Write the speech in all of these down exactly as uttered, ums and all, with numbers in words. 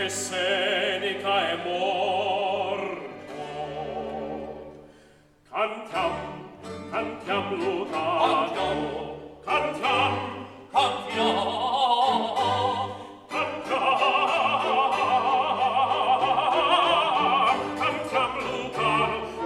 che Seneca è morto. Cantiam, cantiam lodato, cantiam, cantiam, cantiam, cantiam lodato,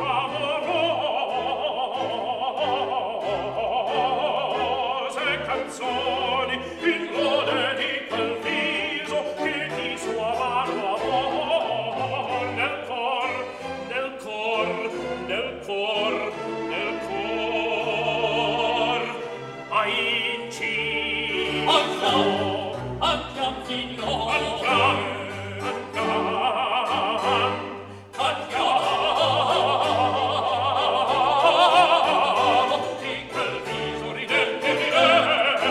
amorose canzoni in lode di quel viso che di sua mano amor nel cor, nel cor, nel cor, nel cor ha inciso. Andiamo, andiamo, signor. Andiamo, andiamo, di quel viso ridente ridente.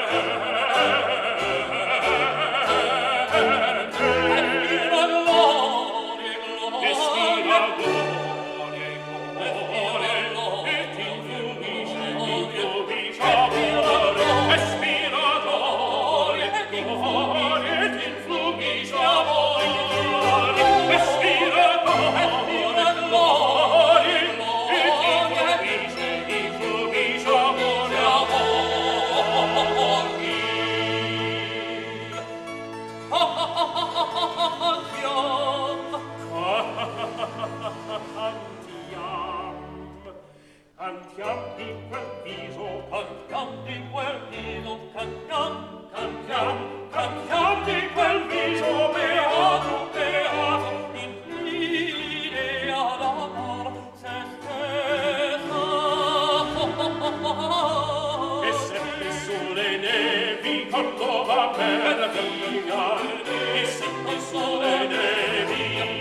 Respira gloria, gloria. Respira gloria, gloria. E ti influisce, ti influisce amore. Respira gloria, gloria. E ti influisce amore. Respira gloria, gloria. E ti influisce, ti influisce amore, amore. Cantiam di quel viso, cantiam di quel viso, cantiam, cantiam, cantiam di quel viso, beato, beato, incline ad amar se stessa. E sempre sulle nevi cantava meraviglia, e sempre sulle nevi